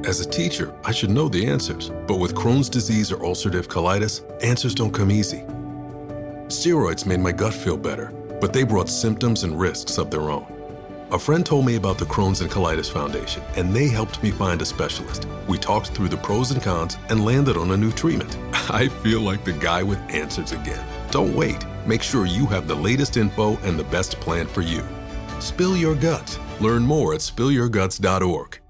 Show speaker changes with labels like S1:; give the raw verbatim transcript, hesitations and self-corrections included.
S1: As a teacher, I should know the answers, but with Crohn's disease or ulcerative colitis, answers don't come easy. Steroids made my gut feel better, but they brought symptoms and risks of their own. A friend told me about the Crohn's and Colitis Foundation, and they helped me find a specialist. We talked through the pros and cons and landed on a new treatment. I feel like the guy with answers again. Don't wait. Make sure you have the latest info and the best plan for you. Spill your guts. Learn more at spill your guts dot org.